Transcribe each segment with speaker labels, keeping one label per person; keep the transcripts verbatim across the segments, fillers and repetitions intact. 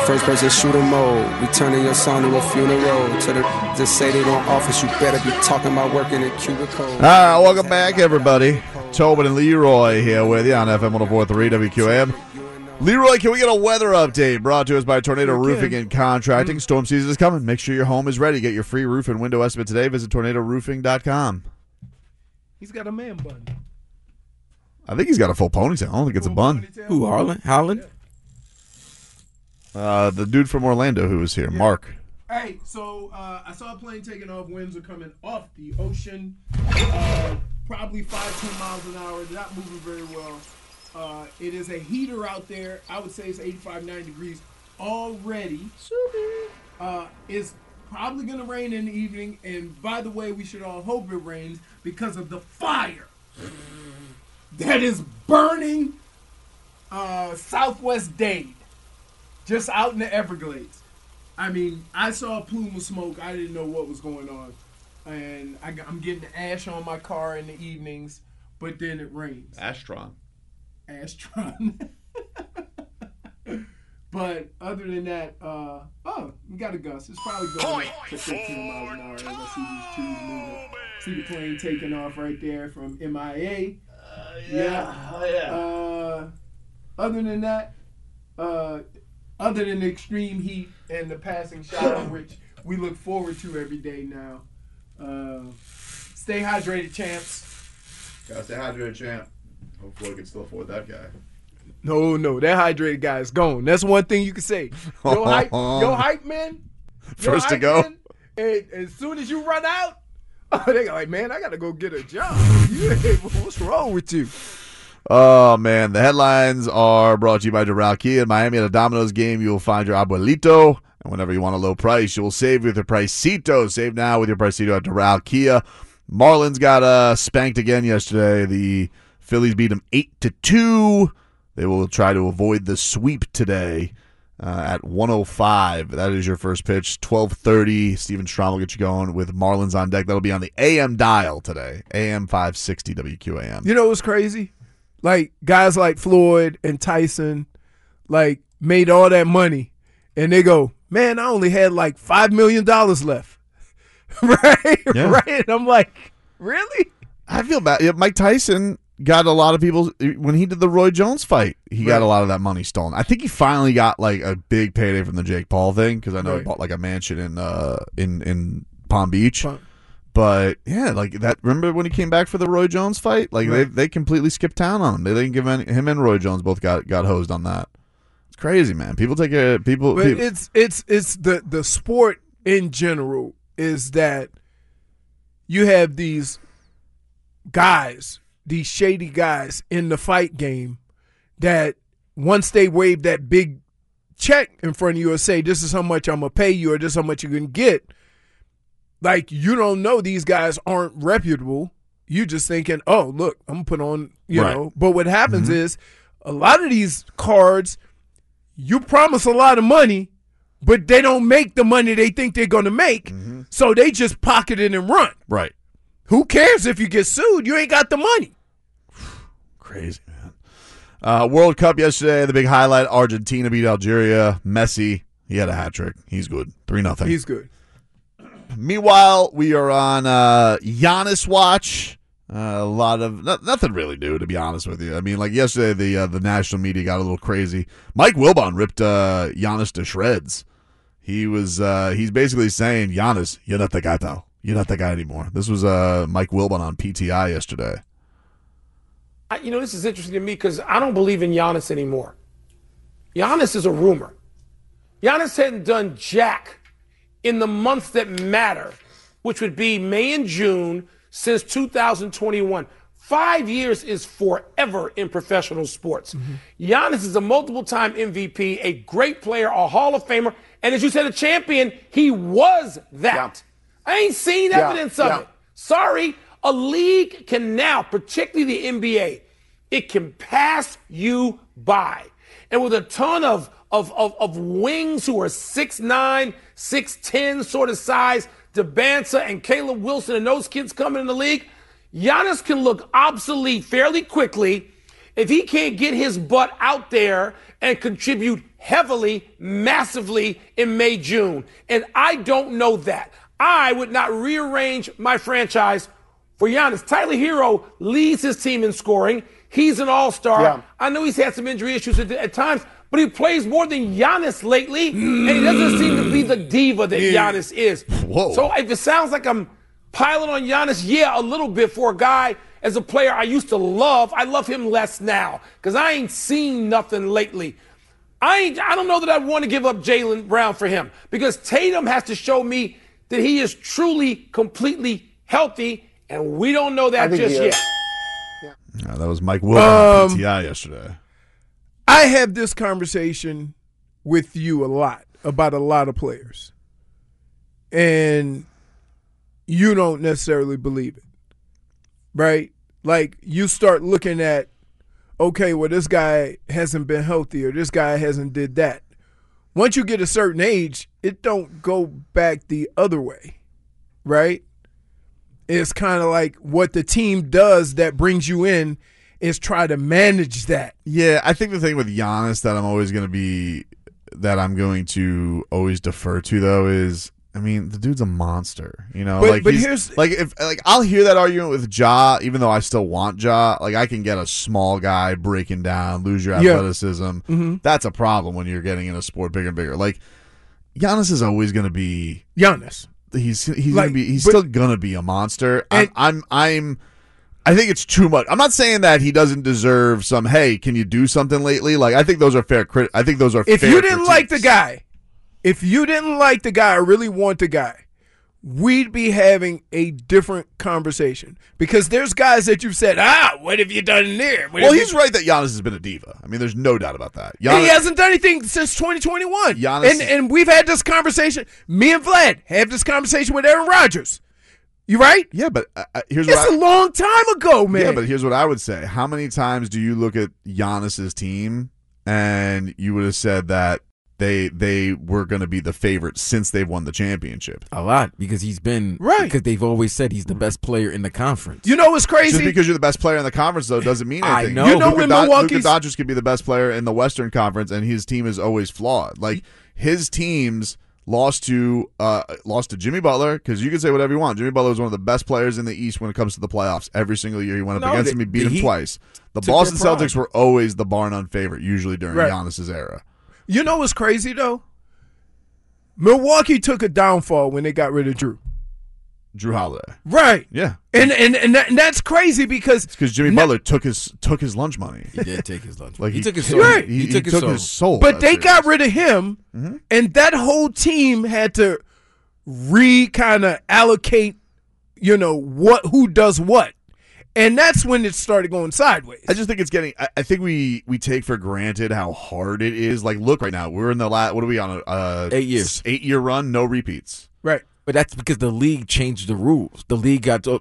Speaker 1: First person shooter mode. We turning your son to a funeral. To the just say they don't office, you better be talking about working in cubicles.
Speaker 2: All right, welcome back, everybody. Tobin and Leroy here with you on F M one oh four point three W Q A M. Leroy, can we get a weather update brought to us by Tornado Roofing and Contracting? Storm season is coming. Make sure your home is ready. Get your free roof and window estimate today. Visit tornado roofing dot com.
Speaker 3: He's got a man bun.
Speaker 2: I think he's got a full ponytail. I don't think it's a bun.
Speaker 1: Who, Harlan? Holland?
Speaker 2: Uh, the dude from Orlando who was here,
Speaker 3: Yeah.
Speaker 2: Mark.
Speaker 3: Hey, so uh, I saw a plane taking off. Winds are coming off the ocean. Uh, probably five, ten miles an hour. Not moving very well. Uh, it is a heater out there. I would say it's eighty-five, ninety degrees already. Uh, it's probably going to rain in the evening. And by the way, we should all hope it rains because of the fire that is burning uh, Southwest Dade, just out in the Everglades. I mean, I saw a plume of smoke. I didn't know what was going on. And I, I'm getting ash on my car in the evenings, but then it rains.
Speaker 2: Astron.
Speaker 3: Astron. But other than that, uh, oh, we got a gust. It's probably going up to fifteen miles an hour as I see these trees moving. See the plane taking off right there from M I A.
Speaker 2: Uh,
Speaker 3: yeah.
Speaker 2: Oh, yeah.
Speaker 3: Uh, other than that, uh, other than the extreme heat and the passing shower, which we look forward to every day now. Uh, stay hydrated, champs.
Speaker 2: Gotta stay hydrated, champ. Hopefully, we can still afford that guy.
Speaker 3: No, no, that hydrated guy is gone. That's one thing you can say. Yo, hype, yo, hype man. Yo,
Speaker 2: First to
Speaker 3: hype
Speaker 2: go.
Speaker 3: Man, and as soon as you run out, oh, they go like, man, I gotta go get a job. You, what's wrong with you?
Speaker 2: Oh, man. The headlines are brought to you by Doral Kia. In Miami at a Domino's game, you will find your abuelito. And whenever you want a low price, you will save with your Pricito. Save now with your Pricito at Doral Kia. Marlins got uh, spanked again yesterday. The Phillies beat them eight to two. They will try to avoid the sweep today uh, at one oh five. That is your first pitch. twelve thirty. Steven Strom will get you going with Marlins on deck. That'll be on the A M dial today. A M five sixty W Q A M.
Speaker 3: You know what's crazy? Like, guys like Floyd and Tyson, like, made all that money, and they go, man, I only had like five million dollars left. Right?
Speaker 2: Yeah.
Speaker 3: Right? And I'm like, really?
Speaker 2: I feel bad. Yeah, Mike Tyson got a lot of people when he did the Roy Jones fight. He got
Speaker 3: Right.
Speaker 2: a lot of that money stolen. I think he finally got like a big payday from the Jake Paul thing because I know
Speaker 3: Right.
Speaker 2: he bought like a mansion in uh in in Palm Beach.
Speaker 3: Palm-
Speaker 2: But yeah, like that. Remember when he came back for the Roy Jones fight? Like they
Speaker 3: Right.
Speaker 2: they completely skipped town on him. They didn't give any, him and Roy Jones both got got hosed on that. It's crazy, man. People take a people.
Speaker 3: But
Speaker 2: people
Speaker 3: it's it's it's the the sport in general is that you have these guys, these shady guys in the fight game that once they wave that big check in front of you or say this is how much I'm gonna pay you or this is how much you can get, like you don't know these guys aren't reputable. You just thinking, oh look, I'm gonna put on, you
Speaker 2: Right.
Speaker 3: know. But what happens
Speaker 2: Mm-hmm.
Speaker 3: is a lot of these cards, you promise a lot of money, but they don't make the money they think they're going to make,
Speaker 2: Mm-hmm.
Speaker 3: so they just pocket it and run.
Speaker 2: right.
Speaker 3: Who cares if you get sued? You ain't got the money.
Speaker 2: Crazy, man. Uh, World Cup yesterday, the big highlight, Argentina beat Algeria. Messi, he had a hat trick. He's good. three nothing.
Speaker 3: He's good.
Speaker 2: Meanwhile, we are on uh, Giannis watch. Uh, a lot of no, nothing really new, to be honest with you. I mean, like yesterday, the uh, the national media got a little crazy. Mike Wilbon ripped uh, Giannis to shreds. He was uh, he's basically saying, Giannis, you're not the guy, though. You're not the guy anymore. This was uh, Mike Wilbon on P T I yesterday.
Speaker 4: I, you know, this is interesting to me because I don't believe in Giannis anymore. Giannis is a rumor. Giannis hadn't done jack in the months that matter, which would be May and June since two thousand twenty-one. Five years is forever in professional sports. Mm-hmm. Giannis is a multiple-time M V P, a great player, a Hall of Famer, and as you said, a champion. He was that. Yeah. I ain't seen evidence
Speaker 3: yeah.
Speaker 4: of
Speaker 3: yeah.
Speaker 4: it. Sorry. A league can now, particularly the N B A, it can pass you by. And with a ton of, of, of, of wings who are six nine, six ten sort of size, DeBanza and Caleb Wilson and those kids coming in the league, Giannis can look obsolete fairly quickly if he can't get his butt out there and contribute heavily, massively in May, June. And I don't know that. I would not rearrange my franchise for Giannis. Tyler Hero leads his team in scoring. He's an all-star. Yeah. I know he's had some injury issues at, at times, but he plays more than Giannis lately, mm. and he doesn't seem to be the diva that yeah. Giannis is.
Speaker 2: Whoa.
Speaker 4: So if it sounds like I'm piling on Giannis, yeah, a little bit for a guy as a player I used to love. I love him less now because I ain't seen nothing lately. I ain't, I don't know that I want to give up Jaylen Brown for him because Tatum has to show me that he is truly, completely healthy, and we don't know that just yet.
Speaker 2: Yeah. Yeah, that was Mike Wilson on
Speaker 3: Um,
Speaker 2: P T I yesterday.
Speaker 3: I have this conversation with you a lot about a lot of players, and you don't necessarily believe it, right? Like, you start looking at, okay, well, this guy hasn't been healthy or this guy hasn't did that. Once you get a certain age, it don't go back the other way, right? It's kind of like what the team does that brings you in is try to manage that.
Speaker 2: Yeah, I think the thing with Giannis that I'm always going to be that I'm going to always defer to though is, I mean, the dude's a monster. You know,
Speaker 3: but,
Speaker 2: like
Speaker 3: but
Speaker 2: he's,
Speaker 3: here's
Speaker 2: like if like I'll hear that argument with Ja, even though I still want Ja. Like I can get a small guy breaking down, lose your
Speaker 3: Yeah.
Speaker 2: athleticism.
Speaker 3: Mm-hmm.
Speaker 2: That's a problem when you're getting in a sport bigger and bigger. Like Giannis is always going to be
Speaker 3: Giannis.
Speaker 2: He's he's
Speaker 3: Like,
Speaker 2: gonna be he's
Speaker 3: but-
Speaker 2: still gonna be a monster. I'm,
Speaker 3: And-
Speaker 2: I'm I'm I think it's too much. I'm not saying that he doesn't deserve some. Hey, can you do something lately? Like I think those are fair. Crit- I think those are.
Speaker 3: If
Speaker 2: fair
Speaker 3: you didn't like the
Speaker 2: critiques.
Speaker 3: guy, if you didn't like the guy or really want the guy, we'd be having a different conversation. Because there's guys that you've said, ah, what have you done there? What
Speaker 2: Well,
Speaker 3: have
Speaker 2: he's
Speaker 3: you...
Speaker 2: right that Giannis has been a diva. I mean, there's no doubt about that.
Speaker 3: And
Speaker 2: Giannis,
Speaker 3: he hasn't done anything since twenty twenty-one.
Speaker 2: Giannis
Speaker 3: and
Speaker 2: is-
Speaker 3: and we've had this conversation. Me and Vlad have this conversation with Aaron Rodgers. You right?
Speaker 2: yeah, but uh, uh, here's what
Speaker 3: It's
Speaker 2: I,
Speaker 3: a long time ago, man.
Speaker 2: yeah, but here's what I would say. How many times do you look at Giannis's team and you would have said that they they were going to be the favorite since they've won the championship?
Speaker 5: A lot, because he's been
Speaker 3: Right.
Speaker 5: because they've always said he's the best player in the conference.
Speaker 3: You know what's crazy?
Speaker 2: Just because you're the best player in the conference, though, doesn't mean
Speaker 5: I
Speaker 2: anything.
Speaker 5: know.
Speaker 3: You know
Speaker 2: Luka
Speaker 3: when
Speaker 2: Don- Luka
Speaker 3: Milwaukee's-
Speaker 2: Doncic could be the best player in the Western Conference, and his team is always flawed. Like his teams lost to uh, lost to Jimmy Butler, because you can say whatever you want. Jimmy Butler was one of the best players in the East when it comes to the playoffs. Every single year he went up
Speaker 5: No,
Speaker 2: against
Speaker 5: the-
Speaker 2: him, he beat
Speaker 5: the
Speaker 2: him
Speaker 5: Heat
Speaker 2: twice. The
Speaker 5: took
Speaker 2: Boston
Speaker 5: their pride.
Speaker 2: Celtics were always the bar none favorite, usually during
Speaker 3: Right.
Speaker 2: Giannis's era.
Speaker 3: You know what's crazy, though? Milwaukee took a downfall when they got rid of Drew.
Speaker 2: Drew Holiday.
Speaker 3: Right.
Speaker 2: Yeah.
Speaker 3: And and and, that, and that's crazy because
Speaker 2: Because Jimmy
Speaker 3: No-
Speaker 2: Butler took his took his lunch money.
Speaker 5: He did take his lunch.
Speaker 2: Like
Speaker 5: he,
Speaker 2: he,
Speaker 5: took his soul.
Speaker 3: Right.
Speaker 5: He,
Speaker 2: He,
Speaker 5: took,
Speaker 2: he
Speaker 5: his,
Speaker 2: took
Speaker 5: soul.
Speaker 2: his soul.
Speaker 3: But
Speaker 2: that
Speaker 3: they
Speaker 2: series.
Speaker 3: got rid of him,
Speaker 2: Mm-hmm.
Speaker 3: and that whole team had to re kind of allocate, you know, what who does what, and that's when it started going sideways.
Speaker 2: I just think it's getting. I, I think we we take for granted how hard it is. Like, look, right now we're in the last. What are we on? A uh,
Speaker 5: Eight years.
Speaker 2: Eight year run, no repeats.
Speaker 3: Right.
Speaker 5: But that's because the league changed the rules. The league got to,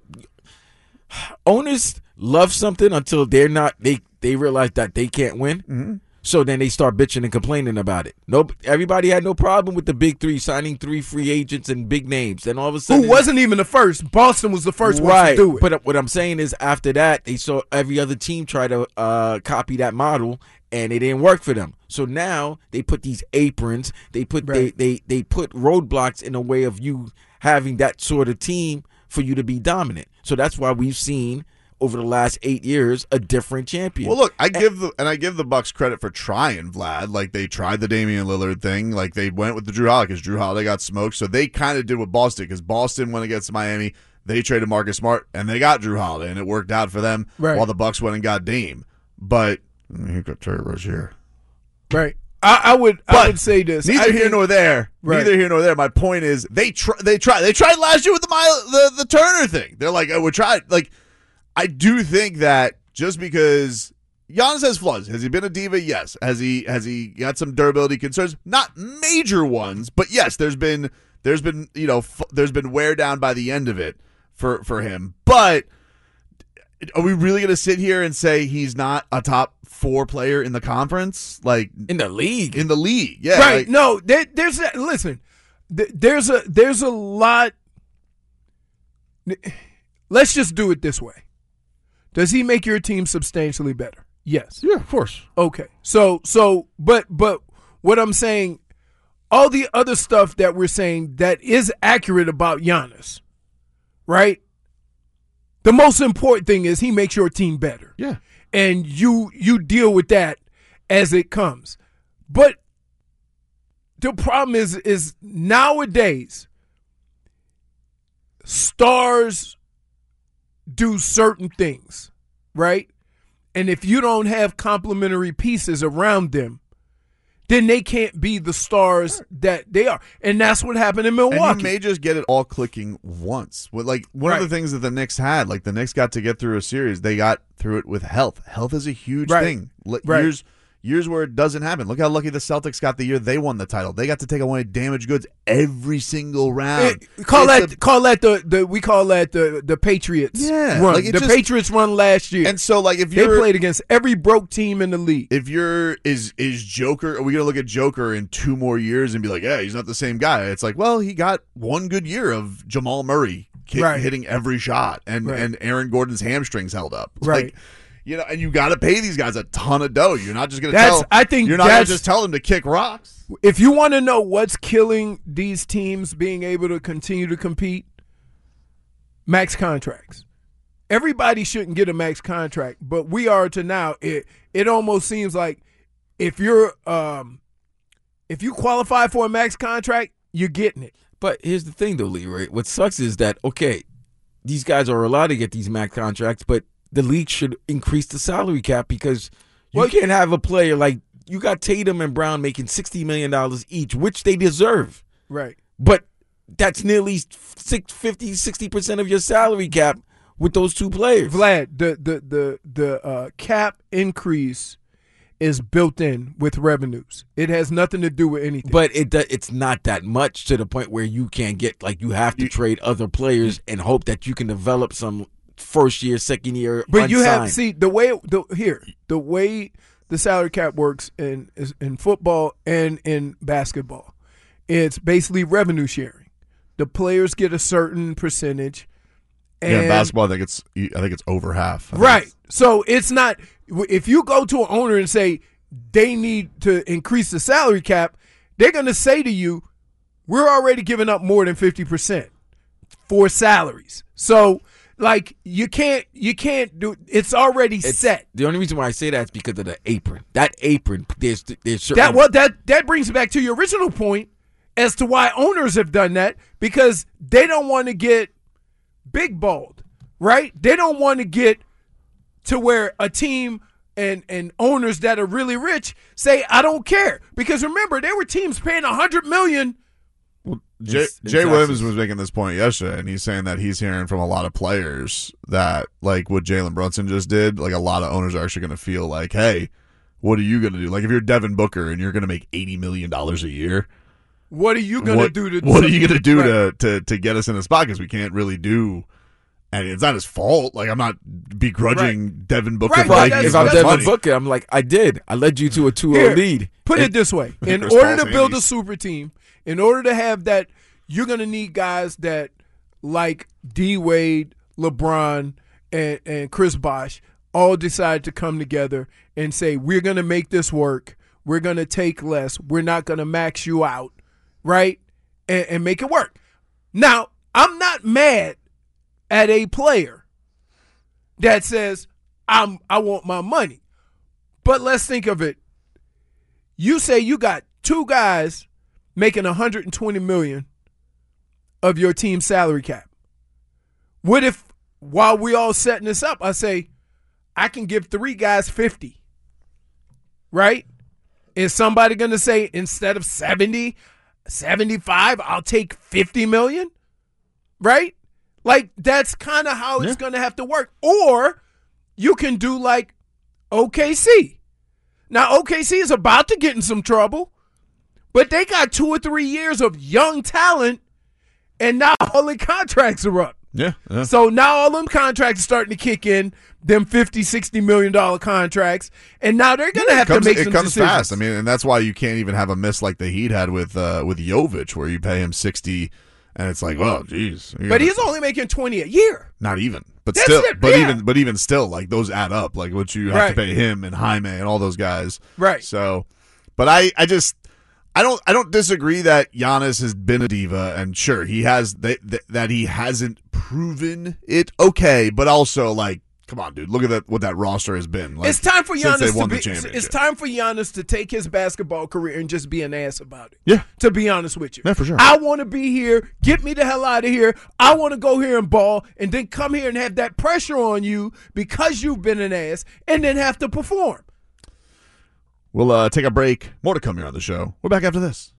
Speaker 5: owners love something until they're not. They they realize that they can't win.
Speaker 2: Mm-hmm.
Speaker 5: So then they start bitching and complaining about it. No, everybody had no problem with the big three signing three free agents and big names. Then all of a sudden,
Speaker 3: Who wasn't even the first? Boston was the first one
Speaker 5: right.
Speaker 3: to do it.
Speaker 5: But what I'm saying is, after that, they saw every other team try to uh, copy that model, and it didn't work for them. So now they put these aprons. They put
Speaker 3: Right.
Speaker 5: they, they they put roadblocks in a way of you having that sort of team for you to be dominant. So that's why we've seen over the last eight years a different champion.
Speaker 2: Well, look, I give the and I give the Bucks credit for trying, Vlad. Like they tried the Damian Lillard thing. Like they went with the Drew Holiday because Drew Holiday got smoked. So they kind of did what Boston because Boston went against Miami. They traded Marcus Smart and they got Drew Holiday, and it worked out for them.
Speaker 3: Right.
Speaker 2: While the Bucks went and got Dame, but I mean, he got Terry Rozier.
Speaker 3: Right. I, I would I
Speaker 2: But
Speaker 3: would say this.
Speaker 2: Neither
Speaker 3: I
Speaker 2: here
Speaker 3: think-
Speaker 2: nor there.
Speaker 3: Right.
Speaker 2: Neither here nor there. My point is, they try. They tried. They tried last year with the mile, the the Turner thing. They're like, oh, we tried. Like, I do think that just because Giannis has flaws, has he been a diva? Yes. Has he has he got some durability concerns? Not major ones, but yes, there's been there's been you know f- there's been wear down by the end of it for for him. But are we really going to sit here and say he's not a top four player in the conference? Like
Speaker 5: in the league,
Speaker 2: in the league, yeah.
Speaker 3: Right.
Speaker 2: like-
Speaker 3: no, there, there's a, listen. th- There's a there's a lot. Let's just do it this way. Does he make your team substantially better? Yes.
Speaker 2: Yeah, of course.
Speaker 3: Okay. So so but but what I'm saying, all the other stuff that we're saying that is accurate about Giannis, right? The most important thing is he makes your team better.
Speaker 2: Yeah.
Speaker 3: And you you deal with that as it comes. But the problem is is nowadays stars do certain things, right? And if you don't have complementary pieces around them, then they can't be the stars that they are. And that's what happened in Milwaukee.
Speaker 2: And you may just get it all clicking once. With like one
Speaker 3: Right.
Speaker 2: of the things that the Knicks had, like the Knicks got to get through a series, they got through it with health. Health is a huge
Speaker 3: Right.
Speaker 2: thing. L-
Speaker 3: Right.
Speaker 2: Years years where it doesn't happen. Look how lucky the Celtics got the year they won the title. They got to take away damaged goods every single round.
Speaker 3: Eh, call
Speaker 2: It's
Speaker 3: that
Speaker 2: a-
Speaker 3: call that the, the we call that the the Patriots
Speaker 2: Yeah,
Speaker 3: run.
Speaker 2: like it
Speaker 3: the
Speaker 2: just-
Speaker 3: Patriots run last year.
Speaker 2: and so like if
Speaker 3: they
Speaker 2: you're
Speaker 3: played against every broke team in the league.
Speaker 2: if you're is is Joker, are we gonna look at Joker in two more years and be like, yeah, he's not the same guy? It's like, well, he got one good year of Jamal Murray kick,
Speaker 3: Right.
Speaker 2: hitting every shot, and
Speaker 3: Right.
Speaker 2: and Aaron Gordon's hamstrings held up,
Speaker 3: Right.
Speaker 2: Like, you know, and you got to pay these guys a ton of dough. You're not just gonna
Speaker 3: That's-
Speaker 2: tell.
Speaker 3: I think
Speaker 2: you're not gonna
Speaker 3: that's-
Speaker 2: just tell them to kick rocks.
Speaker 3: If you want to know what's killing these teams being able to continue to compete, max contracts. Everybody shouldn't get a max contract, but we are to now. It it almost seems like if you're um if you qualify for a max contract, you're getting it.
Speaker 5: But here's the thing, though, Leroy. What sucks is that, okay, these guys are allowed to get these max contracts, but the league should increase the salary cap because you
Speaker 3: Well,
Speaker 5: can't have a player like you got Tatum and Brown making sixty million dollars each, which they deserve.
Speaker 3: Right.
Speaker 5: But that's nearly fifty, sixty percent of your salary cap with those two players.
Speaker 3: Vlad, the the the the uh, cap increase is built in with revenues. It has nothing to do with anything.
Speaker 5: But it do- it's not that much to the point where you can't get, like, you have to
Speaker 2: You-
Speaker 5: trade other players and hope that you can develop some first year, second year.
Speaker 3: But you have
Speaker 5: unsigned.
Speaker 3: see the way the here the way the salary cap works in is in football and in basketball. It's basically revenue sharing. The players get a certain percentage. And
Speaker 2: Yeah, in basketball, I think it's I think it's over half. I think
Speaker 3: right.
Speaker 2: it's-
Speaker 3: So it's not if you go to an owner and say they need to increase the salary cap, they're going to say to you, "We're already giving up more than fifty percent for salaries." So like you can't you can't do it's already
Speaker 5: It's-
Speaker 3: set.
Speaker 5: The only reason why I say that is because of the apron. That apron, there's there's certain,
Speaker 3: That what that that brings back to your original point as to why owners have done that, because they don't want to get big balled, right? They don't want to get to where a team and and owners that are really rich say, "I don't care," because remember there were teams paying a hundred million.
Speaker 2: Jay,
Speaker 5: It's- it's
Speaker 2: Jay Williams
Speaker 5: Texas.
Speaker 2: was making this point yesterday, and he's saying that he's hearing from a lot of players that, like what Jalen Brunson just did, like a lot of owners are actually going to feel like, hey, what are you going to do? Like if you're Devin Booker and you're going to make eighty million dollars a year,
Speaker 3: What are you gonna
Speaker 2: what,
Speaker 3: do to?
Speaker 2: what are you going to do
Speaker 3: Right.
Speaker 2: to, to to get us in a spot? Because we can't really do, and it's not his fault. Like I'm not begrudging Devin Booker.
Speaker 3: Right,
Speaker 2: for
Speaker 3: but
Speaker 2: making
Speaker 3: that's-
Speaker 5: if
Speaker 2: as
Speaker 5: I'm
Speaker 2: much
Speaker 5: Devin
Speaker 2: money.
Speaker 5: Booker, I'm like, I did. I led you to a two oh
Speaker 3: Here,
Speaker 5: lead.
Speaker 3: Put
Speaker 5: And-
Speaker 3: it this way: in
Speaker 2: Chris
Speaker 3: order
Speaker 2: Paul
Speaker 3: to build a
Speaker 2: Sanders.
Speaker 3: super team, in order to have that, you're going to need guys that like D Wade, LeBron, and and Chris Bosh all decide to come together and say, "We're going to make this work. We're going to take less. We're not going to max you out, right? And, and make it work." Now, I'm not mad at a player that says, "I'm I want my money," but let's think of it. You say you got two guys making one hundred twenty million dollars of your team's salary cap. What if, while we all setting this up, I say, I can give three guys fifty, right? Is somebody going to say, instead of seventy, seventy-five, I'll take fifty million, right? Like, that's kind of how it's going to have to work. Or you can do like O K C. Now, O K C is about to get in some trouble, but they got two or three years of young talent, and now all the contracts are up.
Speaker 2: Yeah, yeah.
Speaker 3: So now all them contracts are starting to kick in, them fifty, sixty million dollar contracts, and now they're going to
Speaker 2: Yeah,
Speaker 3: have
Speaker 2: it comes,
Speaker 3: to make
Speaker 2: it
Speaker 3: some
Speaker 2: comes
Speaker 3: decisions.
Speaker 2: fast. I mean, and that's why you can't even have a miss like the Heat had with uh, with Jovic, where you pay him sixty And it's like, well, geez.
Speaker 3: But he's only making twenty a year.
Speaker 2: Not even. But
Speaker 3: That's
Speaker 2: still,
Speaker 3: it,
Speaker 2: but
Speaker 3: yeah.
Speaker 2: even, but even still, like those add up. Like what you have
Speaker 3: Right.
Speaker 2: to pay him and Jaime and all those guys.
Speaker 3: Right.
Speaker 2: So, but I, I just, I don't, I don't disagree that Giannis has been a diva, and sure he has that that he hasn't proven it. Okay, but also like, come on, dude, look at that what that roster has been. Like,
Speaker 3: It's time for
Speaker 2: since they
Speaker 3: Giannis to
Speaker 2: won
Speaker 3: be.
Speaker 2: the championship.
Speaker 3: It's time for Giannis to take his basketball career and just be an ass about it.
Speaker 2: Yeah.
Speaker 3: To be honest with you.
Speaker 2: Yeah, for sure.
Speaker 3: I want to be here. Get me the hell out of here. I want to go here and ball, and then come here and have that pressure on you because you've been an ass, and then have to perform.
Speaker 2: We'll uh, take a break. More to come here on the show. We're back after this.